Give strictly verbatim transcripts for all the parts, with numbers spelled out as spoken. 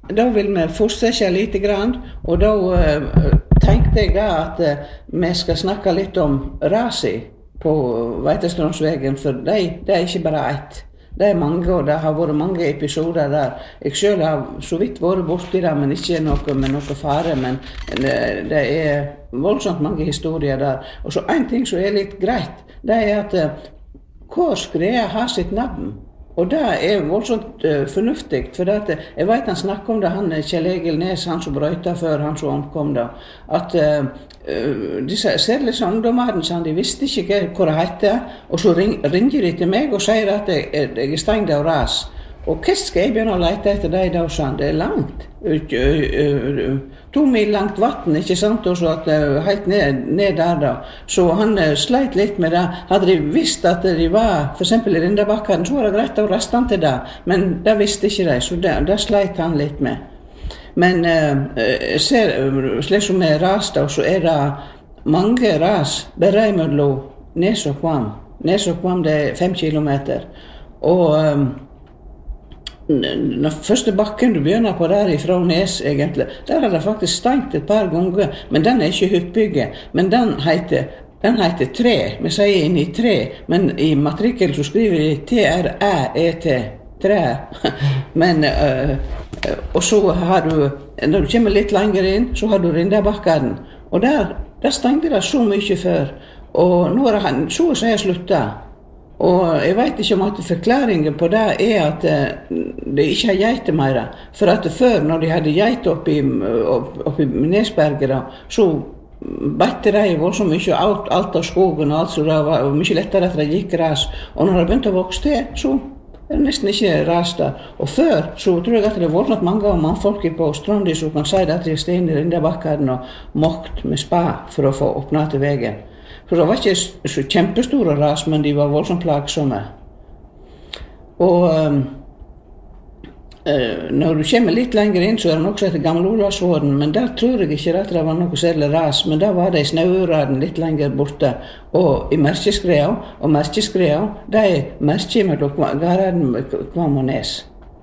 da vil vi fortsette lite grann, og da uh, tenkte jeg da at uh, vi skal snakke litt om raset på Veitestrandsvegen, for det, det er ikke bare ett. Det er mange, og det har vært mange episoder der. Jeg selv har så vidt vært borti det, men ikke noe med noe fare, men det, det er voldsomt mange historier der. Og så en ting som er litt greit, det er at uh, hver skred har sitt navn. Og det er voldsomt uh, fornuftig, for at, uh, jeg vet han snakker om det, han Kjell Egil Nes, han som brøyta før, han som omkom da, at uh, uh, disse særlig ungdommerne, de visste ikke hva det heter, og så ring, ringer de til meg og sier at jeg, jeg er stengt av ras. Og hva skal jeg begynne å lete etter det da, sa han, det er langt, uh, uh, uh, to mil langt vatten, ikke sant, og så at uh, helt ned, ned der da. Så han uh, sleit litt med det. Hadde de visst at de var, for eksempel i Rindabakken, så var det greit å raste han til det, men det visste ikke de, så det, det sleit han litt med. Men uh, jeg ser, uh, slik som med ras da, så er det mange ras, bare mellom Nes og Kvam. Nes og Kvam, det er fem kilometer, og um, den første bakken du begynner på der ifra Nes egentlig, der er det faktisk stengt et par ganger, men den er ikke hyppige, men den heter, den heter tre, vi sier inn i tre, men i matrikkel så skriver de T R Æ E T, tre, men, uh, og så har du, når du kommer litt lenger inn, så har du Rindabakken, og der, der stengte det så mye før, og nå er han så å si sluttet. Og jeg vet ikke om at forklaringen på det er at det ikke er geiter mer. For at før, når de hadde geiter oppi, oppi Nesberget, så bette de voldsomt mye alt, alt av skogen, og alt, så det var mye lettere at det gikk ras. Og når det begynte å vokse til, så er det nesten ikke ras der. Og før, så tror jeg at det er voldsomt mange av mannfolk på Strandi som kan si at de er stein i Rindabakken og mokt med spa for å få åpnet til veien. For det var ikke så kjempestore ras, men de var voldsomt plagsomme. Og um, uh, når du kommer litt lenger inn, så er det noe som heter Gamle Olavsvåren, men der tror jeg ikke at det var noe særlig ras, men der var det i Snauuraden litt lenger borte, og i Merkeskrea, og Merkeskrea, det er merket mellom Garaden, Kvam og Nes.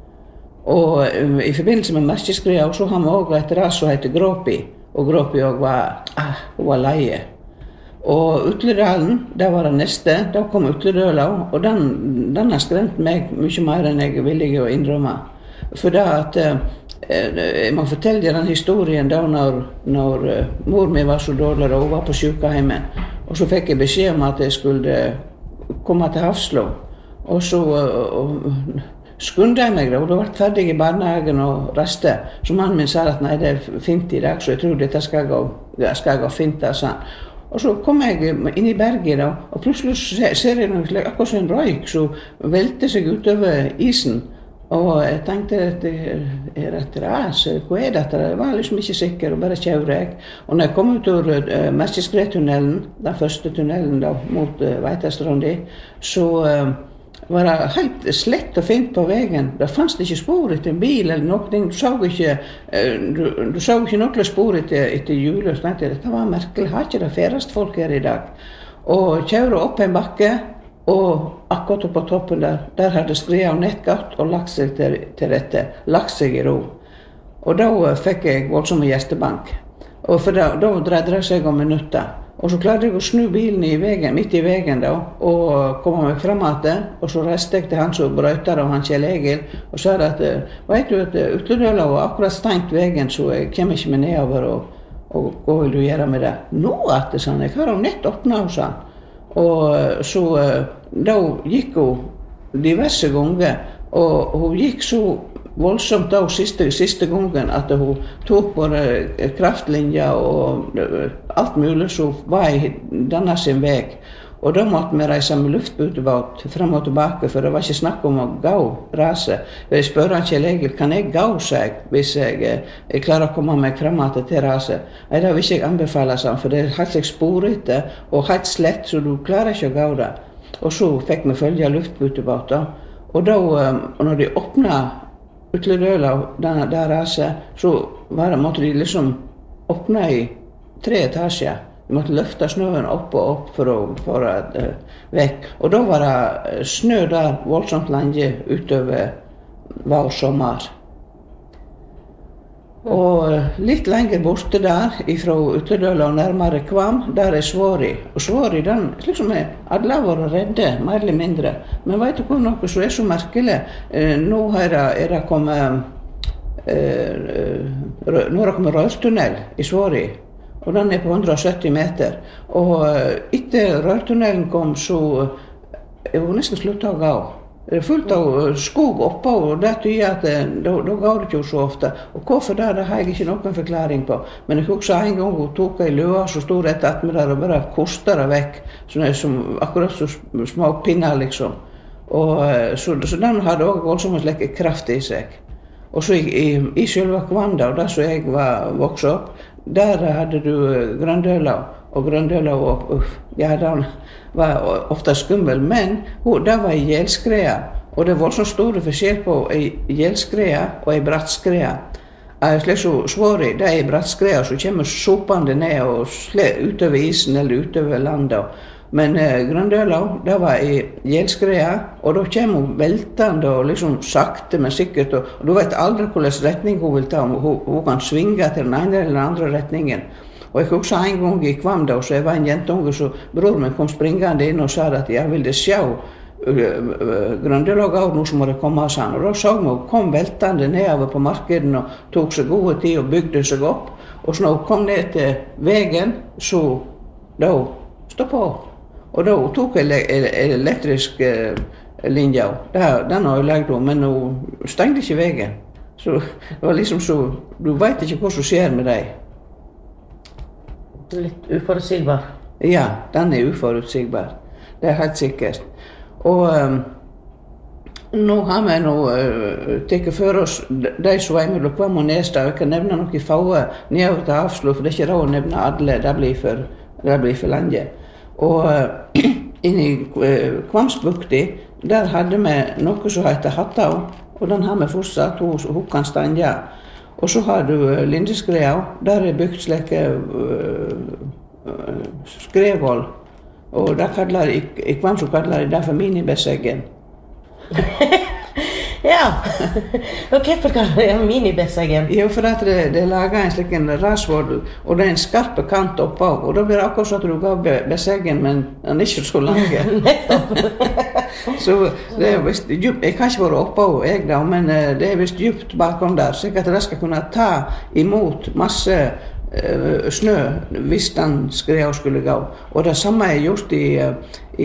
Og um, i forbindelse med Merkeskrea, så har vi også et ras som heter Gråpi, og Gråpi også var, ah, hun var leie. Og Utledalen, det var det neste, da kom Utledøla, og den, den har skremt meg mye mer enn jeg er villig å innrømme. For det at, eh, jeg må fortelle deg den historien da når, når uh, mor mi var så dårlig, og hun var på sykehjemmet, og så fikk jeg beskjed om at jeg skulle komme til Hafslå, og så uh, skundte jeg meg da, og da var jeg ferdig i barnehagen og reiste, så mannen min sa at nei, det er fint i dag, så jeg tror dette skal gå, skal gå fint, sa han. Og så kom jeg inn i berget da, og plutselig ser jeg noe slik, akkurat som en røyk, så velte seg utover isen. Og jeg tenkte at det er et ras, hva er dette? Jeg var liksom ikke sikker, og bare kjører jeg. Og når jeg kom ut av uh, Merkeskredtunnelen, den første tunnelen da, mot uh, Veitestrandi, så uh, var det helt slett og fint på veien. Det fanns ikke spor etter en bil eller noe. Du så ikke, du, du så ikke noe spor etter, etter hjulet. Så tenkte jeg, dette var merkelig. Har ikke det færrest folk her i dag? Og kjører opp en bakke, og akkurat på toppen der, der hadde skrevet nett godt og lagt seg til, til rette. Lagt seg i ro. Og da fikk jeg voldsomme hjertebank. Og for da, da dreide det seg om minutter. Og så klarte jeg å snu bilen i veien, midt i veien da, og komme meg frem til, og så reiste jeg til han som brøyter og han Kjell Egil, og sa at, vet du at Utledøla var akkurat stengt veien, så jeg kommer ikke med nedover, og, og hva vil du gjøre med det? Nå at det, sa han, jeg har jo nett åpnet, sa han. Og så da gikk hun diverse ganger, og hun gikk så voldsomt da siste, siste gangen at hun tok både kraftlinjer og alt mulig som var i denne sin vei. Og da måtte vi reise med luftbåt frem og tilbake, for det var ikke snakk om å gå rase. Jeg spør han Kjell Egil, kan jeg gå, sa jeg, hvis jeg, jeg klarer å komme meg frem til rase? Nei, det vil ikke jeg anbefale, sa han, for det er helt slik sporete og helt slett, så du klarer ikke å gå det. Og så fikk vi følge luftbåten, og da, når de åpnet Utledøla, der, der raset, så var det, måtte de liksom åpne i tre etasjer. De måtte løfte snøen opp og opp for å få det uh, vekk. Og da var det snø der voldsomt lenge utover vår sommer. Og litt lenger borte der, fra Ytterdøla og nærmere Kvam, der er Svåri. Og Svåri, den, liksom er, alle har vært redde, mer eller mindre. Men vet du hva, noe som er så merkelig? Eh, nå er det, er det kommet, eh, nå er det kommet rørtunnel i Svåri. Og den er på hundre og sytti meter. Og etter rørtunnelen kom, så er det nesten sluttet å gå. Det er fullt av skog oppe, og det tyder at da, da går det ikke så ofte. Og hvorfor det, det har jeg ikke noen forklaring på. Men jeg husker en gang hun tok en løa så stor rett at vi der og bare kostet det vekk. Sånn som, akkurat så små pinner, liksom. Og, så, så den hadde også voldsomt like kraft i seg. Og så i, i, i selve Kvanda, der som jeg var vokst opp, der hadde du Grøndøla. Og Grøndøla var, ja, den var ofte skummel, men det var en gjeldskrea. Og det var så stor forskjell på en gjeldskrea og en brattskrea. Slik som Svåri, det er en brattskrea som kommer sopende ned og utover isen eller utover landet. Men eh, Grøndøla, det var en gjeldskrea, og da kommer hun veltende og liksom sakte, men sikkert. Og, og du vet aldri hvilken retning hun vil ta, om hun, hun kan svinge til den ene eller den andre retningen. Og jeg husker en gang i Kvam da, så jeg var en jentunge, så bror min kom springende inn og sa at jeg ville se Grøndøla går nå, så må det komme, sa han. Og da så vi hun kom veltende nedover på markedet og tok seg gode tid og bygde seg opp. Og så når hun kom ned til veien, så da stoppet hun. Og da tok jeg en elektrisk eh, linje. Den har jeg lagd om, men hun stengte ikke veien. Så det var liksom så, du vet ikke hva som skjer med deg. Litt uforutsigbar. Ja, den er uforutsigbar. Det er helt sikkert. Og um, nå har vi nå uh, tatt for oss de som er mellom Kvam og Nesdal. Jeg kan nevne noen få nedover til avslå, for det er ikke råd å nevne alle. Det blir for, det blir for lenge. Og uh, inne i uh, Kvamsbukti, der hadde vi noe som heter Hattau, og den har vi fortsatt, hun, hun kan stande. Og så har du uh, Lindeskrea, der er bygd slike uh, uh, skrevvoll. Og det kallar, i, i Kvam så kallar de det for minibesseggen. Ja, og hvorfor kaller de det minibesseggen? Jo, for at det, det lager en slik en rasvoll, og det er en skarpe kant oppå, og da blir det akkurat sånn at du går besseggen, men den er ikke så lange. Så det er vist djupt, jeg har ikke vært oppå, jeg da, men det er vist djupt bakom der, så at det skal kunne ta imot masse uh, snø hvis den skrea skulle gå. Og det samme er gjort i, i,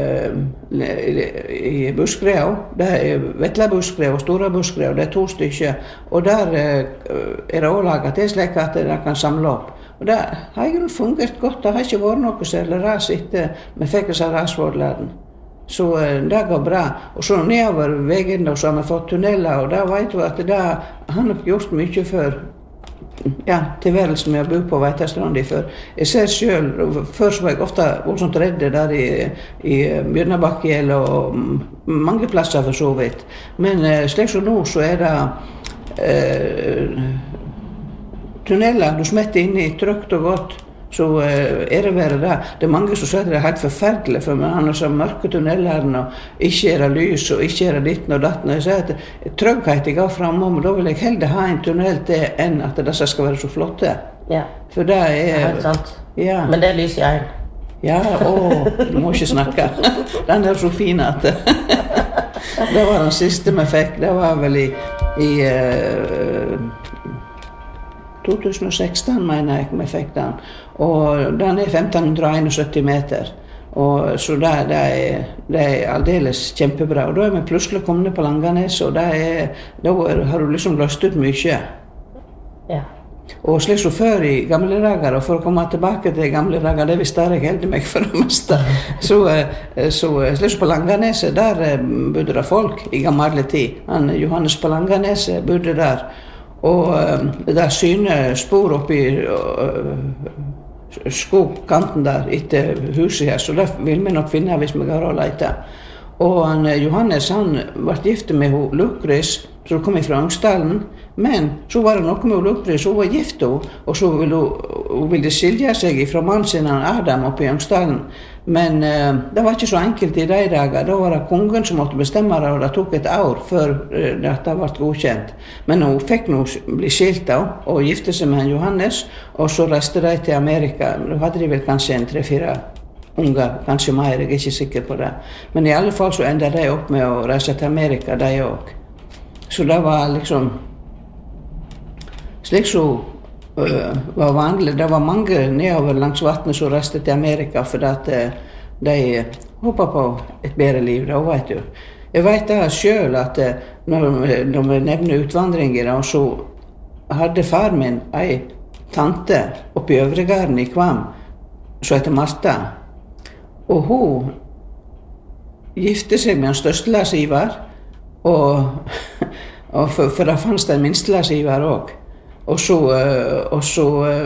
i, i buskrea, det er vetlebuskrea og store buskrea, det er to stykker, og der uh, er det også laget til slik at det kan samle opp. Og det har jo fungert godt, det har ikke vært noe særlig ras etter vi fikk disse rasvårdlærene. Så uh, det går bra. Og så nedover veien så har vi fått tunneler, og da vet du at det har nok gjort mye for ja, tilværelsen med å bo på Veitastrand før. Jeg ser selv, før så var jeg ofte voldsomt redd der i, i Bjørnabakkel og mange plasser for så vidt. Men uh, slik som nå så er det uh, tunneler du smetter inn i trygt og godt. Så uh, er det vært det. Det er mange som sier det er helt forferdelig for meg. Han har så mørke tunneler og ikke er det lys og ikke er det ditten og datten. Og jeg sier at trygghet jeg går fremom, da vil jeg heller ha en tunnel til enn at disse skal være så flotte. Ja, for det er... det er helt sant. Ja. Men det er lys i en. Ja, å, du må ikke snakke. Den er så fin at... Det var den siste vi fikk. Det var vel i... i uh, to tusen og seksten, mener jeg, vi fikk den. Og den er femten syttién meter. Og, så det, det, er, det er aldeles kjempebra. Og da er vi plutselig kommet på Langanes, og det er, da har du liksom løst ut mye. Ja. Og slik som før i gamle dager, og for å komme tilbake til gamle dager, det visste jeg heldig meg for det meste. Så, så slik som på Langanes, der bodde det folk i gamle tid. Han, Johannes på Langanes bodde der. Og uh, der syner spor oppi uh, skogkanten der etter huset her, så det vil vi nok finne hvis vi går og leter. Og han, Johannes han ble gift med Lukris, som kom fra Ungsdalen, men så var det noe med Lukris, hun var gift, og så ville hun ville skilje seg fra mannen sin Adam oppe i Ungsdalen. Men uh, det var ikke så enkelt i de dager. Da var det kongen som måtte bestemme det, og det tok et år før uh, det ble godkjent. Men hun fikk nå bli skilt da, og gifte seg med Johannes, og så reiste de til Amerika. Da hadde de vel kanskje en tre-fire unger, kanskje mer, jeg er ikke sikker på det. Men i alle fall så enda de opp med å reise til Amerika, de også. Så det var liksom slik så uh, var vanlig. Det var mange nedover langs vattnet som reiste til Amerika for at uh, de hoppet på et bedre liv, da, vet du. Jeg vet da selv at uh, når, når vi nevner utvandringer, så hadde far min en tante oppe i Øvregarden i Kvam, som heter Martha. Og hun gifte seg med en størstelassiver, og, og for, for det fanns det en minstelassiver også. Og så, og så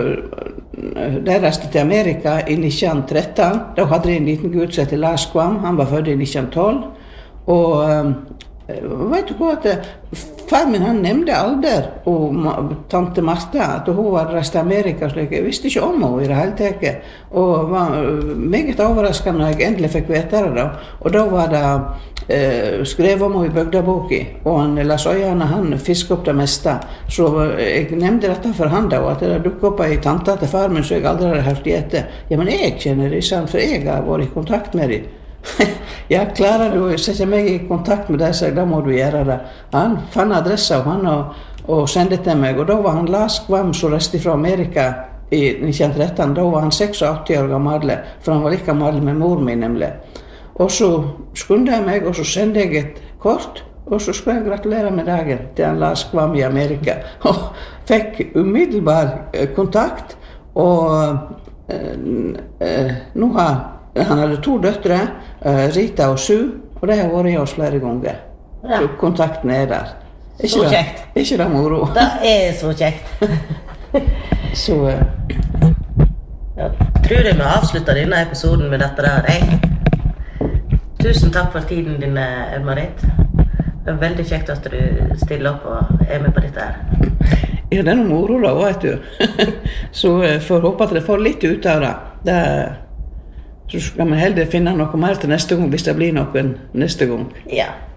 de reiste til Amerika i nitten tretten. Da hadde de en liten gutt som heter Lars Kvam. Han var født i nitten tolv. Og vet du hva, at far min han nevnte alder og tante Martha, at hun var reist til Amerika. Slik. Jeg visste ikke om henne i det hele tatt. Og var meget overraskende når jeg endelig fikk vite det. Da. Og da var det eh, skrevet om henne i bygdaboken. Og han, Lars Øyane, han fisket opp det meste. Så jeg nevnte dette for han da, at det dukket opp en tante til far min, så jeg aldri hadde hørt etter. Ja, men jeg kjenner de, for jeg har vært i kontakt med dem. Ja, klarer du å sette meg i kontakt med deg, så da må du gjøre det. Han fann adressa av han og, og sendte til meg, og da var han Lars Kvam som reiste fra Amerika i nitten tretten. Da var han åttiseks år gammel, for han var like gammel med mor min nemlig. Og så skundde jeg meg, og så sendte jeg et kort, og så skulle jeg gratulere med dagen til han Lars Kvam i Amerika. Og fikk umiddelbar kontakt, og øh, øh, nå har han hadde to døtre, uh, Rita og Sue, og de har vært i oss flere ganger. Ja. Så kontakten er der. Ikke så det, kjekt. Ikke det moro? Det er så kjekt. Så uh, jeg tror jeg må avslutte denne episoden med dette der. Hey. Tusen takk for tiden din, Elmarit. Det er veldig kjekt at du stiller opp og er med på dette her. Ja, det er noe moro da, vet du. Så uh, får håpe at jeg får litt ut av det. Det så skal vi heller finne noe mer til neste gang, hvis det blir noen neste gang. Ja.